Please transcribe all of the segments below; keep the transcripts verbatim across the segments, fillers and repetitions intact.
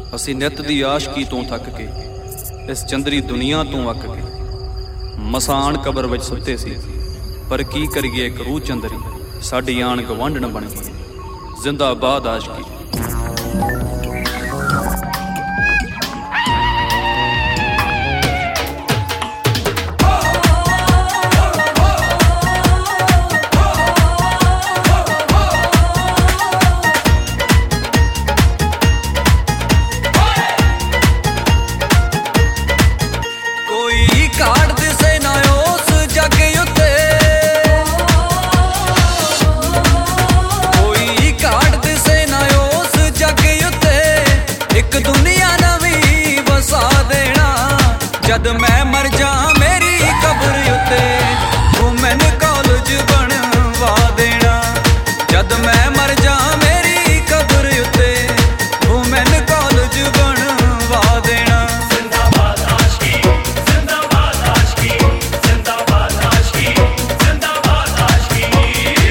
ਅਸੀਂ ਨਿੱਤ ਦੀ ਆਸ਼ਕੀ ਤੋਂ ਥੱਕ ਕੇ ਇਸ ਚੰਦਰੀ ਦੁਨੀਆ ਤੋਂ ਅੱਕ ਕੇ ਮਸਾਨ ਕਬਰ ਵਿੱਚ ਸੁੱਤੇ ਸੀ। ਪਰ ਕੀ ਕਰੀਏ ਇੱਕ ਰੂਹ ਚੰਦਰੀ ਸਾਡੀ ਆਣ ਗਵਾਂਢਣ ਬਣ ਗਈ। ਜ਼ਿੰਦਾਬਾਦ ਆਸ਼ਕੀ। जद मैं मर जा मेरी कब्र उत्ते तू मैनू कॉलेज बनवा देना। जद मैं मर जा मेरी कब्र उत्ते तू मैनू कॉलेज बनवा देना। जिंदाबाद आशिकी, जिंदाबाद आशिकी, जिंदाबाद आशिकी, जिंदाबाद आशिकी।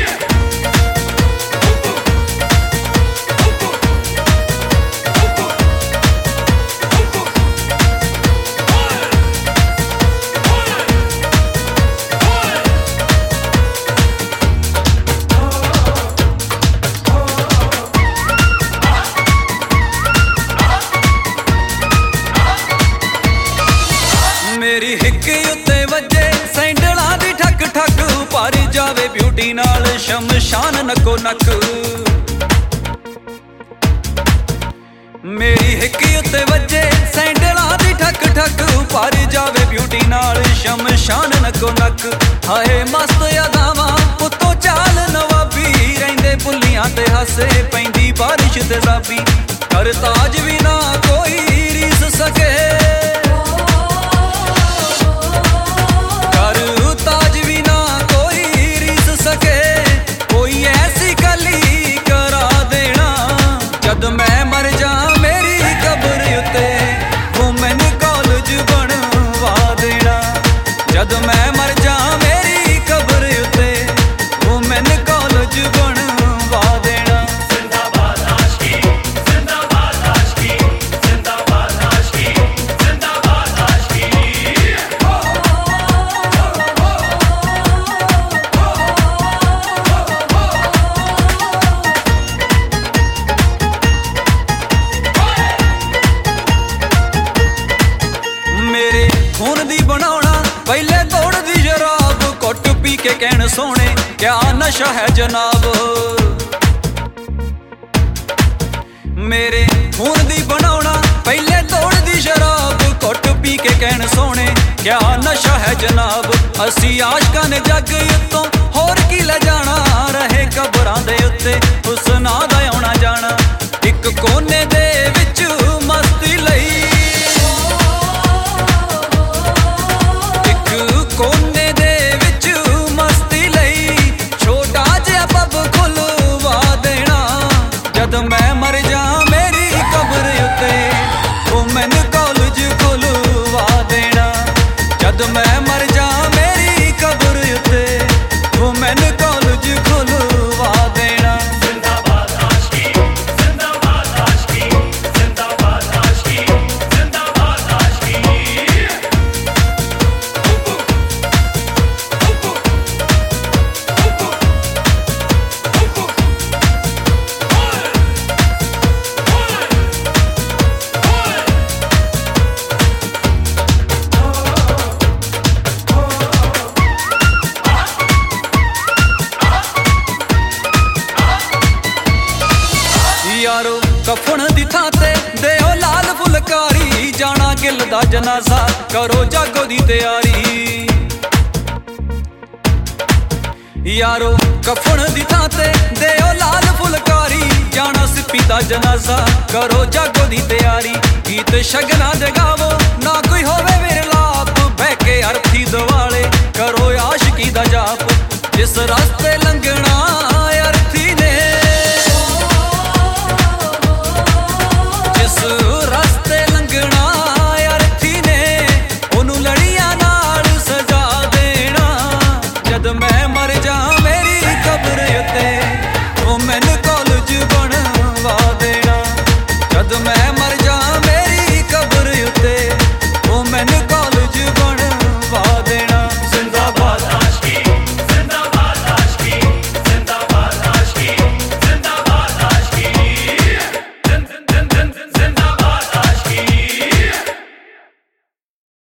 मेरी हिक उत्ते वजे सैंडलां दी ठक ठक पारी जावे ब्यूटी नाल शमशान नको नक। मेरी हिक उत्ते वजे सैंडलां दी ठक ठक पारी जावे ब्यूटी नाल शमशान नको नक। हाय मस्त यादावां उत्तों चाल नवाबी रहिंदे पुलियां ते हासे पैंदी बारिश ते साबी। कर ताज भी ना कोई रीस सके जद मैं मर जा मेरी कब्र उत्ते तू मैनू कॉलेज बनवा देना। जद मैं मर जा मेरी कब्र उत्ते तू मैनू कॉलेज बनवा देना। जिंदाबाद आशिकी, जिंदाबाद आशिकी, जिंदाबाद आशिकी, जिंदाबाद आशिकी। खून दी बनाना पहले तोड़ दी शराब घुट पी के कहन सोने क्या नशा है जनाब। मेरे खून दी बनाना पहले तोड़ दी शराब घुट पी के कहन सोने क्या नशा है जनाब। असी आशकां ने जग उत्तों होर की ले जाना रहे कबरां दे उत्ते हुस्ना दा आउणा जाना। एक कोने दे विच मस्ती लई कोने दे विच मस्ती लई छोटा जिहा पब खुलवा देना। जद मैं मर जा मेरी कब्र उत्ते तू मैनू कॉलेज खुलवा देना। जद मैं मर जा मेरी कब्र उत्ते तू मैनू कॉलेज खुलवा देना। जिंदाबाद आशिकी, जिंदाबाद आशिकी, जिंदाबाद आशिकी, जिंदाबाद आशिकी। यारो कफन दी थां ते देओ लाल फुलकारी जाना गिल दा जनाजा करो जागो दी तैयारी। यारो कफन दी थां ते देओ लाल फुलकारी जाना सिप्पी दा जनाजा करो जागो दी तैयारी। गीत शगना जगावो ना कोई होवे विरलाप बह के अर्थी दवाले करो आशिकी दा जाप। जिस रास्ते लंघना